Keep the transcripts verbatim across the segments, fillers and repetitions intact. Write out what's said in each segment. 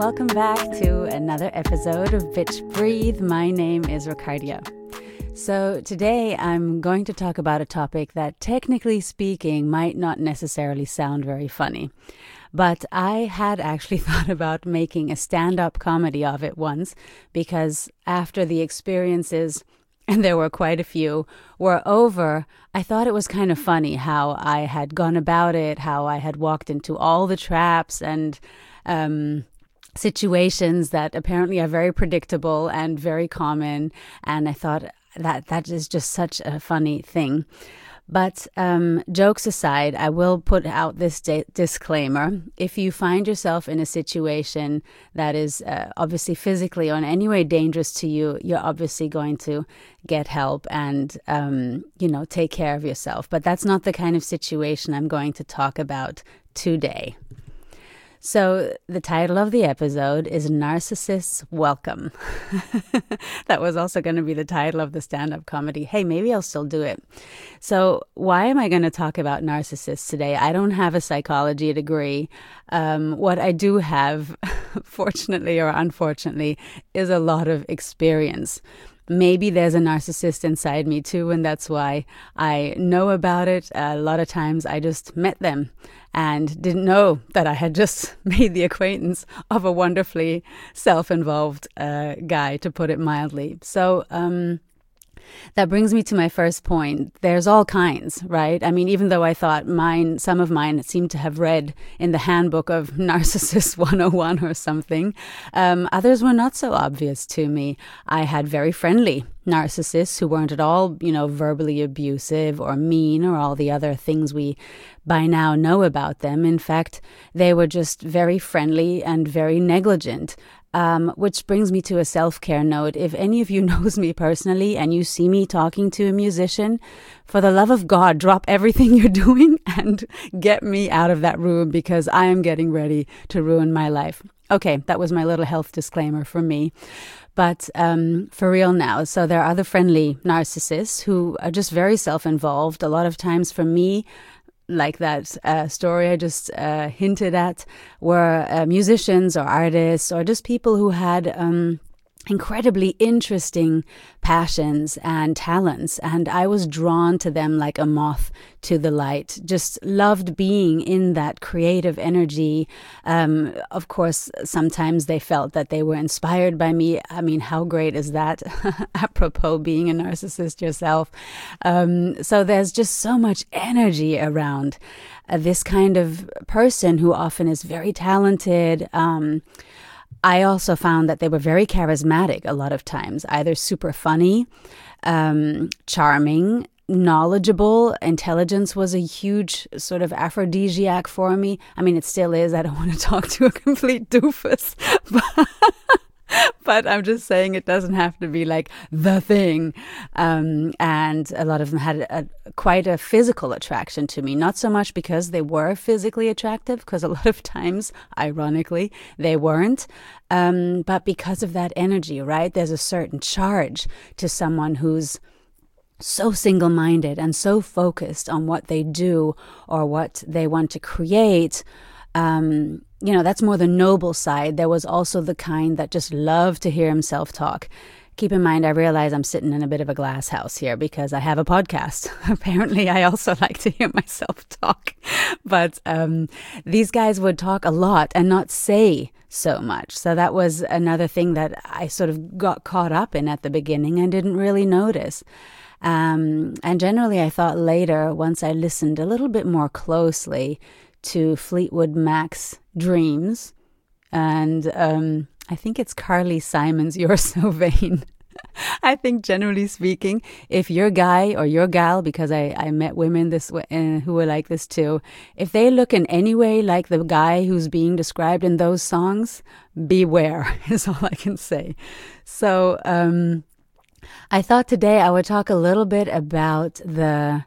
welcome back to another episode of Bitch Breathe. My name is Ricardia. So today I'm going to talk about a topic that, technically speaking, might not necessarily sound very funny. But I had actually thought about making a stand-up comedy of it once, because after the experiences, and there were quite a few, were over, I thought it was kind of funny how I had gone about it, how I had walked into all the traps and um, situations that apparently are very predictable and very common. And I thought that that is just such a funny thing. But um, jokes aside, I will put out this di- disclaimer. If you find yourself in a situation that is uh, obviously physically or in any way dangerous to you, you're obviously going to get help and, um, you know, take care of yourself. But that's not the kind of situation I'm going to talk about today. So the title of the episode is Narcissists Welcome. That was also going to be the title of the stand-up comedy. Hey, maybe I'll still do it. So why am I going to talk about narcissists today? I don't have a psychology degree. Um, what I do have, fortunately or unfortunately, is a lot of experience. Maybe there's a narcissist inside me too, and that's why I know about it. A lot of times I just met them and didn't know that I had just made the acquaintance of a wonderfully self-involved uh, guy, to put it mildly. So um, that brings me to my first point. There's all kinds, right? I mean, even though I thought mine, some of mine seemed to have read in the handbook of Narcissist one oh one or something, um, others were not so obvious to me. I had very friendly narcissists who weren't at all, you know, verbally abusive or mean or all the other things we by now know about them. In fact, they were just very friendly and very negligent. Um, which brings me to a self-care note. If any of you knows me personally and you see me talking to a musician, for the love of God, drop everything you're doing and get me out of that room, because I am getting ready to ruin my life. Okay, that was my little health disclaimer for me. But um, for real now, so there are other friendly narcissists who are just very self-involved. A lot of times for me, like that uh, story I just uh, hinted at, were uh, musicians or artists or just people who had um, incredibly interesting passions and talents. And I was drawn to them like a moth to the light, just loved being in that creative energy. Um, of course, sometimes they felt that they were inspired by me. I mean, how great is that? Apropos being a narcissist yourself. Um, so there's just so much energy around uh, this kind of person who often is very talented. Um, I also found that they were very charismatic a lot of times, either super funny, um, charming, knowledgeable. Intelligence was a huge sort of aphrodisiac for me. I mean, it still is. I don't want to talk to a complete doofus, but, but I'm just saying it doesn't have to be like the thing. Um, and a lot of them had a, quite a physical attraction to me, not so much because they were physically attractive, because a lot of times, ironically, they weren't, um, but because of that energy, right? There's a certain charge to someone who's so single-minded and so focused on what they do or what they want to create. Um, you know, that's more the noble side. There was also the kind that just loved to hear himself talk. Keep in mind, I realize I'm sitting in a bit of a glass house here because I have a podcast. Apparently, I also like to hear myself talk. But um, these guys would talk a lot and not say so much. So that was another thing that I sort of got caught up in at the beginning and didn't really notice. Um, and generally, I thought later, once I listened a little bit more closely to Fleetwood Mac's Dreams, and um, I think it's Carly Simon's You're So Vain. I think generally speaking, if your guy or your gal, because I, I met women this way, uh, who were like this too, if they look in any way like the guy who's being described in those songs, beware is all I can say. So um, I thought today I would talk a little bit about the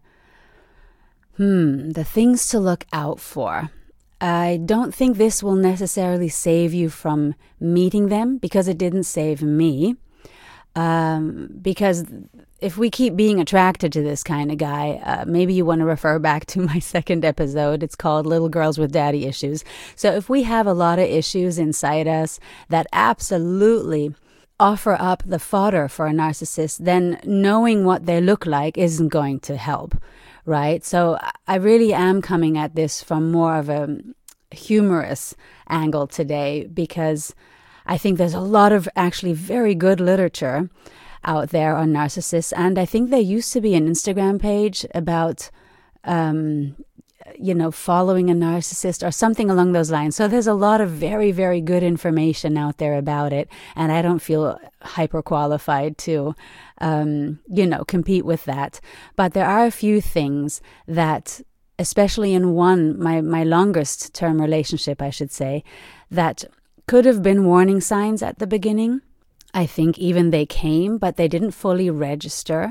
Hmm, the things to look out for. I don't think this will necessarily save you from meeting them, because it didn't save me. Um, because if we keep being attracted to this kind of guy, uh, maybe you want to refer back to my second episode. It's called Little Girls with Daddy Issues. So if we have a lot of issues inside us that absolutely offer up the fodder for a narcissist, then knowing what they look like isn't going to help, right? So I really am coming at this from more of a humorous angle today, because I think there's a lot of actually very good literature out there on narcissists. And I think there used to be an Instagram page about, um, you know, following a narcissist or something along those lines. So there's a lot of very, very good information out there about it. And I don't feel hyper qualified to, um, you know, compete with that. But there are a few things that, especially in one, my, my longest term relationship, I should say, that could have been warning signs at the beginning. I think even they came, but they didn't fully register.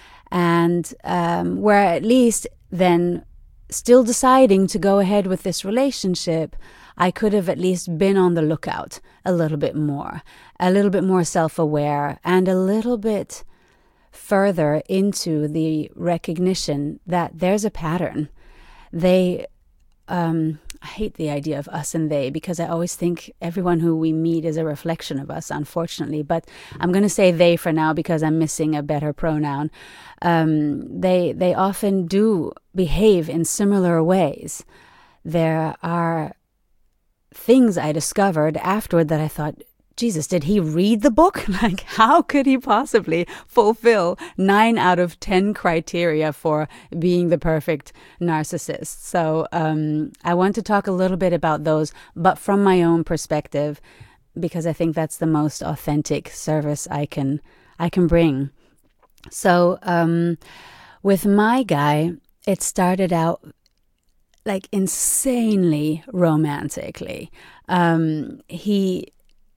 And um, we're at least then still deciding to go ahead with this relationship. I could have at least been on the lookout a little bit more, a little bit more self-aware, and a little bit further into the recognition that there's a pattern. They... Um, I hate the idea of us and they, because I always think everyone who we meet is a reflection of us, unfortunately. But I'm going to say they for now because I'm missing a better pronoun. Um, they they often do behave in similar ways. There are things I discovered afterward that I thought, Jesus, did he read the book? Like, how could he possibly fulfill nine out of ten criteria for being the perfect narcissist? So um, I want to talk a little bit about those, but from my own perspective, because I think that's the most authentic service I can I can bring. So um, with my guy, it started out like insanely romantically. Um, he...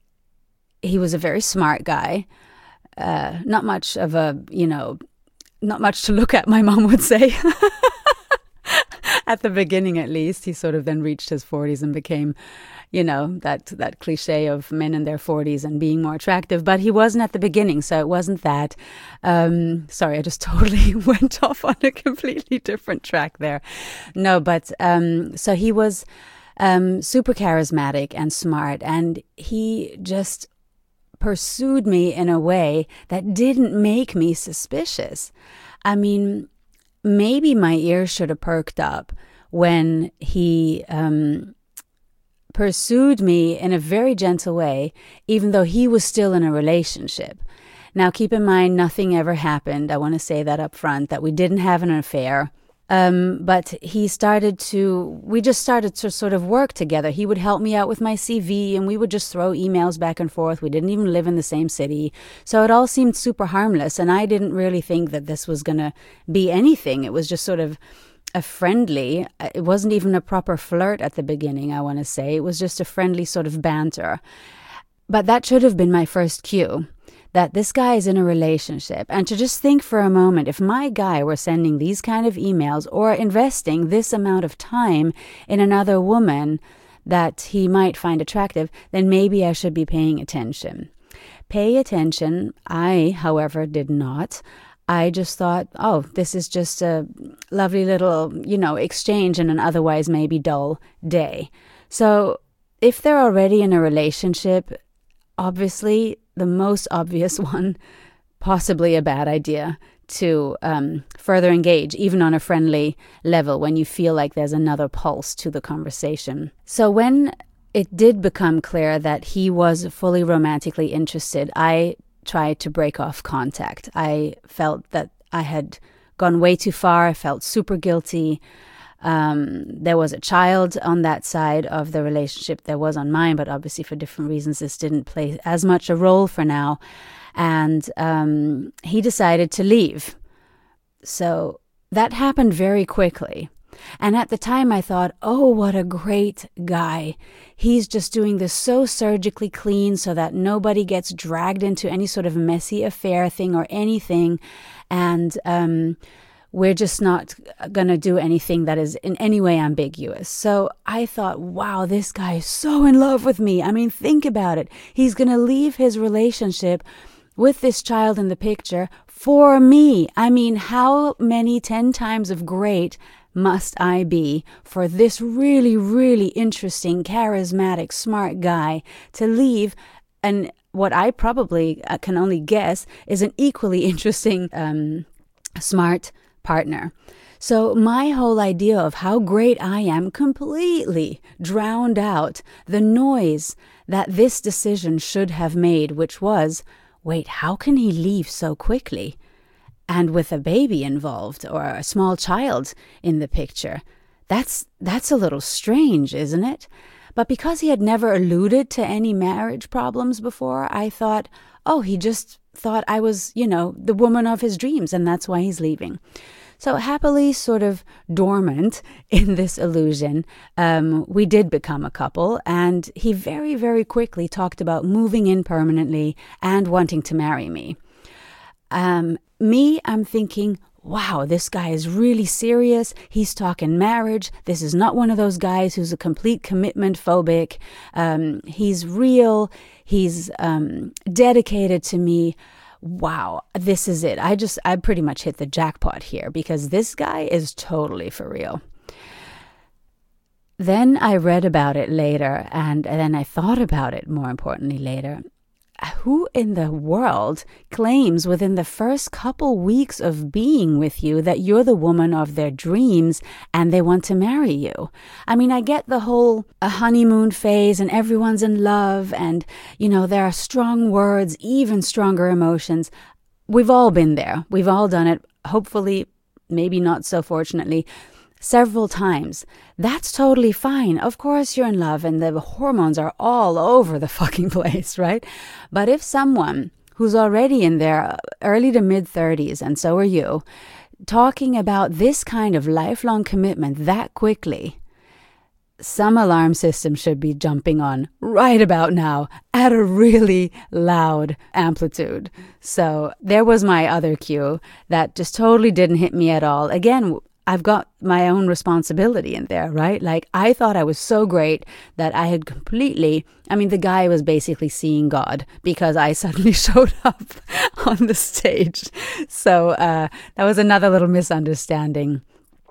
He was a very smart guy, uh, not much of a, you know, not much to look at, my mom would say. At the beginning, at least. He sort of then reached his forties and became, you know, that that cliche of men in their forties and being more attractive. But he wasn't at the beginning, so it wasn't that. Um, sorry, I just totally went off on a completely different track there. No, but um, so he was um, super charismatic and smart, and he just pursued me in a way that didn't make me suspicious. I mean, maybe my ears should have perked up when he um, pursued me in a very gentle way, even though he was still in a relationship. Now, keep in mind, nothing ever happened. I want to say that up front, that we didn't have an affair. Um, but he started to, we just started to sort of work together. He would help me out with my C V, and we would just throw emails back and forth. We didn't even live in the same city. So it all seemed super harmless. And I didn't really think that this was going to be anything. It was just sort of a friendly, it wasn't even a proper flirt at the beginning, I want to say. It was just a friendly sort of banter. But that should have been my first cue, that this guy is in a relationship. And to just think for a moment, if my guy were sending these kind of emails or investing this amount of time in another woman that he might find attractive, then maybe I should be paying attention. Pay attention. I, however, did not. I just thought, oh, this is just a lovely little, you know, exchange in an otherwise maybe dull day. So if they're already in a relationship, obviously the most obvious one, possibly a bad idea to um, further engage, even on a friendly level, when you feel like there's another pulse to the conversation. So when it did become clear that he was fully romantically interested, I tried to break off contact. I felt that I had gone way too far. I felt super guilty. Um, there was a child on that side of the relationship. There was on mine, but obviously for different reasons, this didn't play as much a role for now. And um, he decided to leave. So that happened very quickly. And at the time I thought, oh, what a great guy. He's just doing this so surgically clean so that nobody gets dragged into any sort of messy affair thing or anything. And um, we're just not going to do anything that is in any way ambiguous. So I thought, wow, this guy is so in love with me. I mean, think about it. He's going to leave his relationship with this child in the picture for me. I mean, how many ten times of great must I be for this really, really interesting, charismatic, smart guy to leave and what I probably uh, can only guess is an equally interesting, um, smart partner. So my whole idea of how great I am completely drowned out the noise that this decision should have made, which was, wait, how can he leave so quickly? And with a baby involved or a small child in the picture. That's that's a little strange, isn't it? But because he had never alluded to any marriage problems before, I thought, oh, he just thought I was, you know, the woman of his dreams, and that's why he's leaving. So happily sort of dormant in this illusion, um, we did become a couple, and he very, very quickly talked about moving in permanently and wanting to marry me. Um, me, I'm thinking, wow, this guy is really serious. He's talking marriage. This is not one of those guys who's a complete commitment phobic. Um, he's real. He's um, dedicated to me. Wow, this is it. I just, I pretty much hit the jackpot here because this guy is totally for real. Then I read about it later, and, and then I thought about it, more importantly, later. Who in the world claims within the first couple weeks of being with you that you're the woman of their dreams and they want to marry you? I mean, I get the whole a honeymoon phase and everyone's in love and, you know, there are strong words, even stronger emotions. We've all been there. We've all done it. Hopefully, maybe not so fortunately, several times. That's totally fine. Of course you're in love and the hormones are all over the fucking place, right? But if someone who's already in their early to mid thirties, and so are you, talking about this kind of lifelong commitment that quickly, some alarm system should be jumping on right about now at a really loud amplitude. So there was my other cue that just totally didn't hit me at all. Again, I've got my own responsibility in there, right? Like, I thought I was so great that I had completely, I mean, the guy was basically seeing God because I suddenly showed up on the stage. So uh, that was another little misunderstanding.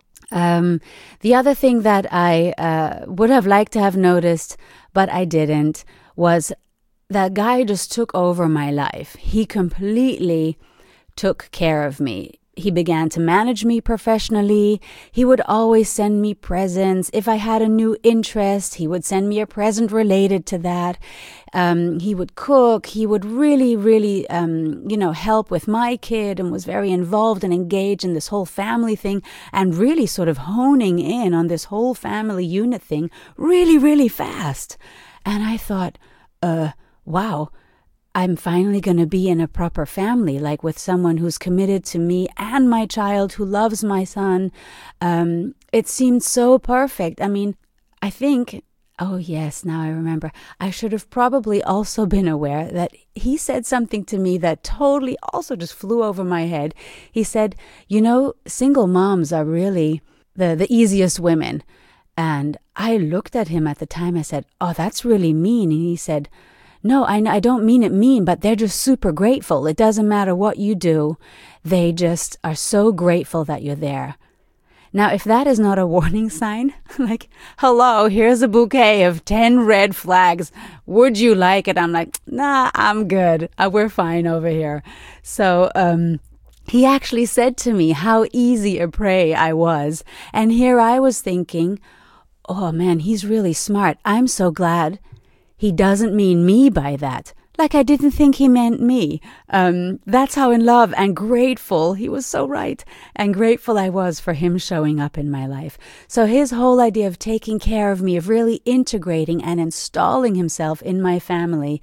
Um, the other thing that I uh, would have liked to have noticed, but I didn't, was that guy just took over my life. He completely took care of me. He began to manage me professionally. He would always send me presents. If I had a new interest, he would send me a present related to that. Um, he would cook. He would really, really, um, you know, help with my kid and was very involved and engaged in this whole family thing and really sort of honing in on this whole family unit thing really, really fast. And I thought, uh, wow, I'm finally going to be in a proper family, like with someone who's committed to me and my child, who loves my son. Um, it seemed so perfect. I mean, I think, oh yes, now I remember, I should have probably also been aware that he said something to me that totally also just flew over my head. He said, you know, single moms are really the, the easiest women. And I looked at him at the time. I said, oh, that's really mean. And he said, no, I, I don't mean it mean, but they're just super grateful. It doesn't matter what you do. They just are so grateful that you're there. Now, if that is not a warning sign, like, hello, here's a bouquet of ten red flags. Would you like it? I'm like, nah, I'm good. Uh, we're fine over here. So, um, he actually said to me how easy a prey I was. And here I was thinking, oh man, he's really smart. I'm so glad he doesn't mean me by that. Like, I didn't think he meant me. Um, that's how in love and grateful, he was so right, and grateful I was for him showing up in my life. So his whole idea of taking care of me, of really integrating and installing himself in my family,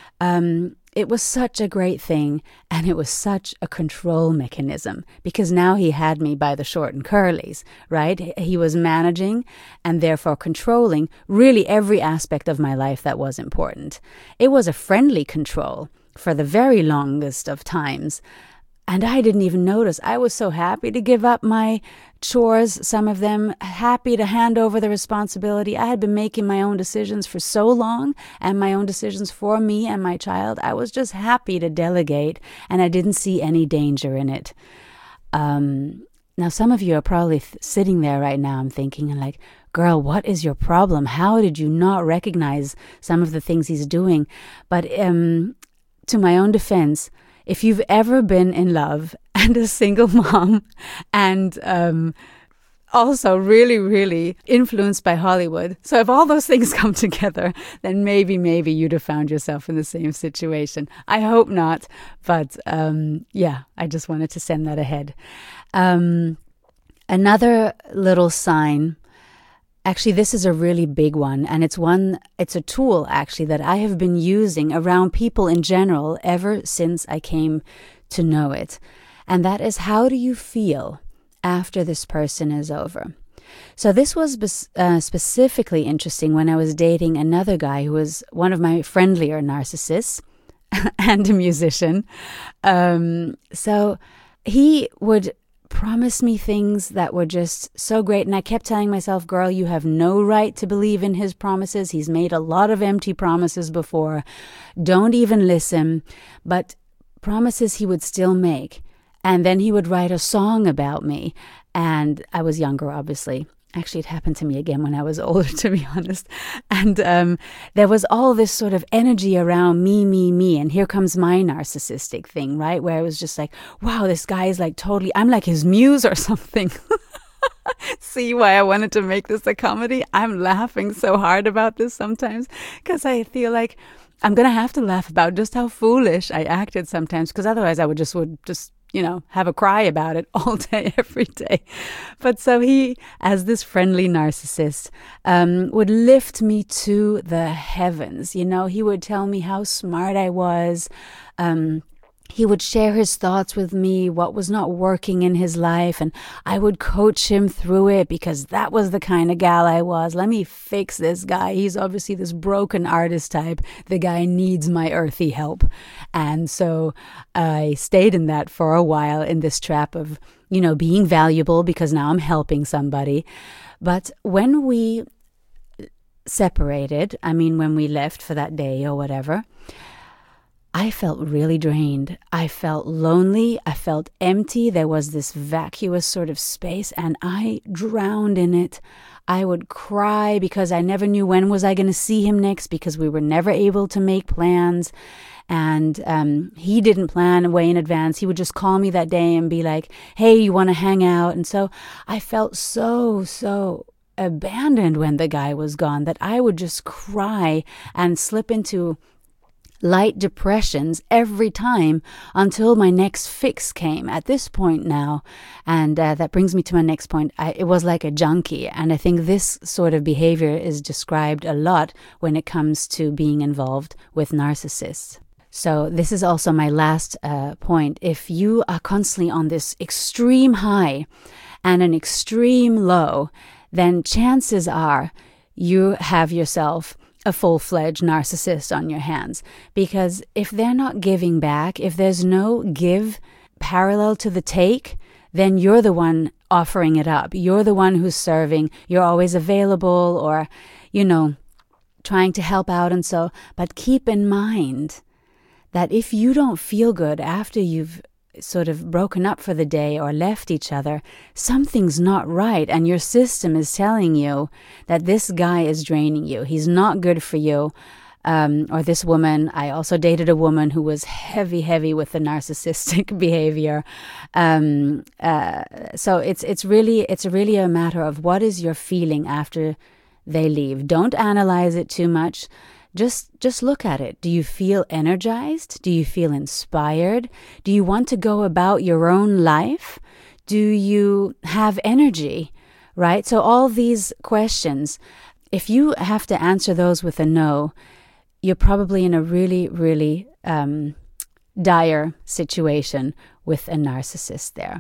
um, it was such a great thing, and it was such a control mechanism, because now he had me by the short and curlies, right? He was managing and therefore controlling really every aspect of my life that was important. It was a friendly control for the very longest of times. And I didn't even notice. I was so happy to give up my chores, some of them, happy to hand over the responsibility. I had been making my own decisions for so long, and my own decisions for me and my child. I was just happy to delegate, and I didn't see any danger in it. Um, now, some of you are probably th- sitting there right now, I'm thinking, and like, girl, what is your problem? How did you not recognize some of the things he's doing? But um, to my own defense, if you've ever been in love and a single mom and um, also really, really influenced by Hollywood, so if all those things come together, then maybe, maybe you'd have found yourself in the same situation. I hope not, but um, yeah, I just wanted to send that ahead. Um, another little sign. Actually, this is a really big one, and it's one, it's a tool actually that I have been using around people in general ever since I came to know it. And that is, how do you feel after this person is over? So this was uh, specifically interesting when I was dating another guy who was one of my friendlier narcissists and a musician. Um, so he would promised me things that were just so great. And I kept telling myself, girl, you have no right to believe in his promises. He's made a lot of empty promises before. Don't even listen. But promises he would still make. And then he would write a song about me. And I was younger, obviously. Actually, it happened to me again when I was older, to be honest. And um, there was all this sort of energy around me, me, me. And here comes my narcissistic thing, right? Where it was just like, wow, this guy is like totally, I'm like his muse or something. See why I wanted to make this a comedy? I'm laughing so hard about this sometimes because I feel like I'm going to have to laugh about just how foolish I acted sometimes, because otherwise I would just would just you know, have a cry about it all day, every day. But so he, as this friendly narcissist, um, would lift me to the heavens. You know, he would tell me how smart I was. Um, he would share his thoughts with me, what was not working in his life, and I would coach him through it because that was the kind of gal I was. Let me fix this guy. He's obviously this broken artist type. The guy needs my earthy help. And so I stayed in that for a while, in this trap of, you know, being valuable because now I'm helping somebody. But when we separated, I mean, when we left for that day or whatever, I felt really drained. I felt lonely. I felt empty. There was this vacuous sort of space, and I drowned in it. I would cry because I never knew when was I going to see him next, because we were never able to make plans. And um, he didn't plan way in advance. He would just call me that day and be like, hey, you want to hang out? And so I felt so, so abandoned when the guy was gone that I would just cry and slip into light depressions every time until my next fix came at this point now. And uh, that brings me to my next point. I, it was like a junkie. And I think this sort of behavior is described a lot when it comes to being involved with narcissists. So this is also my last uh, point. If you are constantly on this extreme high and an extreme low, then chances are you have yourself a full-fledged narcissist on your hands. Because if they're not giving back, if there's no give parallel to the take, then you're the one offering it up. You're the one who's serving. You're always available, or, you know, trying to help out and so. But keep in mind that if you don't feel good after you've sort of broken up for the day or left each other, something's not right, and your system is telling you that this guy is draining you. He's not good for you. Um, or this woman, I also dated a woman who was heavy, heavy with the narcissistic behavior. Um, uh, so it's it's really it's really a matter of what is your feeling after they leave. Don't analyze it too much. Just just look at it. Do you feel energized? Do you feel inspired? Do you want to go about your own life? Do you have energy? Right? So all these questions, if you have to answer those with a no, you're probably in a really, really um, dire situation with a narcissist there.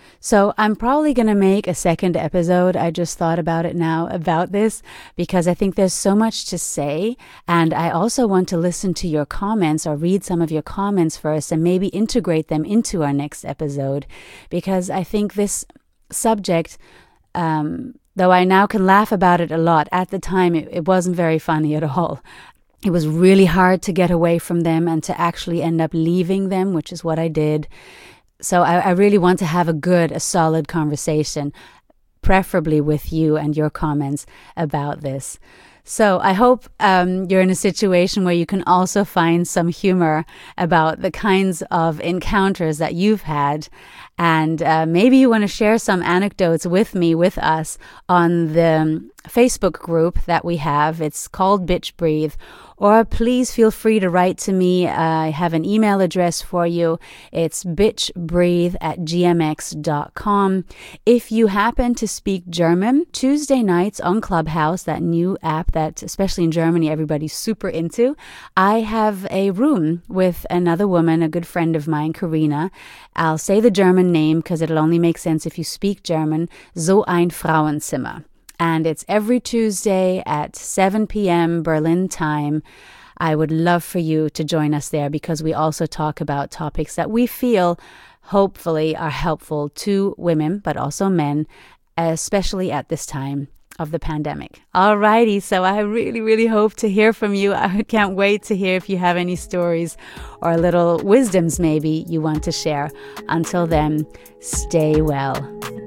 So I'm probably going to make a second episode. I just thought about it now about this because I think there's so much to say. And I also want to listen to your comments or read some of your comments first and maybe integrate them into our next episode. Because I think this subject, um, though I now can laugh about it a lot, at the time it, it wasn't very funny at all. It was really hard to get away from them and to actually end up leaving them, which is what I did. So I, I really want to have a good, a solid conversation, preferably with you and your comments about this. So I hope um, you're in a situation where you can also find some humor about the kinds of encounters that you've had. And uh, maybe you want to share some anecdotes with me, with us, on the Facebook group that we have. It's called Bitch Breathe. Or please feel free to write to me. I have an email address for you. It's bitchbreathe at gmx dot com. If you happen to speak German, Tuesday nights on Clubhouse, that new app that, especially in Germany, everybody's super into, I have a room with another woman, a good friend of mine, Karina. I'll say the German name because it'll only make sense if you speak German. So ein Frauenzimmer. And it's every Tuesday at seven p.m. Berlin time. I would love for you to join us there because we also talk about topics that we feel hopefully are helpful to women, but also men, especially at this time of the pandemic. Alrighty, so I really, really hope to hear from you. I can't wait to hear if you have any stories or little wisdoms maybe you want to share. Until then, stay well.